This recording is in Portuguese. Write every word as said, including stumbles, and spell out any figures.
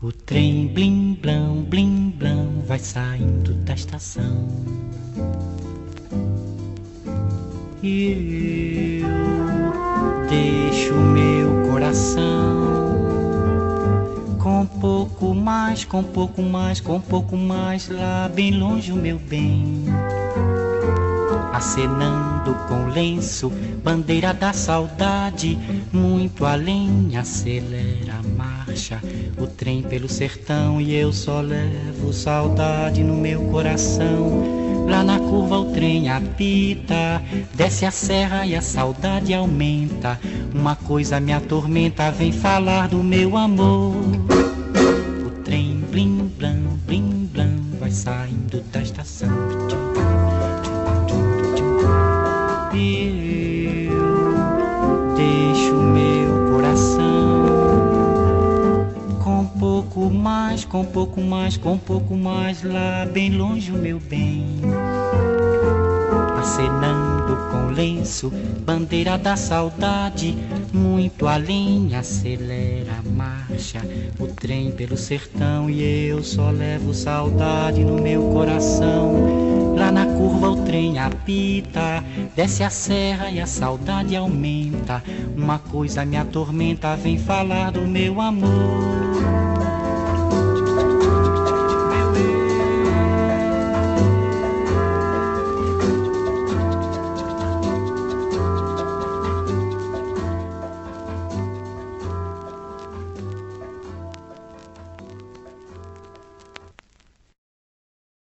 O trem blim blam, blim blam, vai saindo da estação. E eu deixo meu coração com pouco mais, com pouco mais, com pouco mais, lá bem longe o meu bem. Acenando com lenço, bandeira da saudade, muito além, acelera a marcha, o trem pelo sertão, e eu só levo saudade no meu coração. Lá na curva o trem apita, desce a serra e a saudade aumenta. Uma coisa me atormenta, vem falar do meu amor. O trem blim blam, blim blam, vai saindo da estação. E eu deixo meu coração com pouco mais, com pouco mais, com pouco mais, lá bem longe o meu bem. Acenando com lenço, bandeira da saudade, muito além, acelera a marcha, o trem pelo sertão, e eu só levo saudade no meu coração. Lá na curva o trem apita, desce a serra e a saudade aumenta. Uma coisa me atormenta, vem falar do meu amor.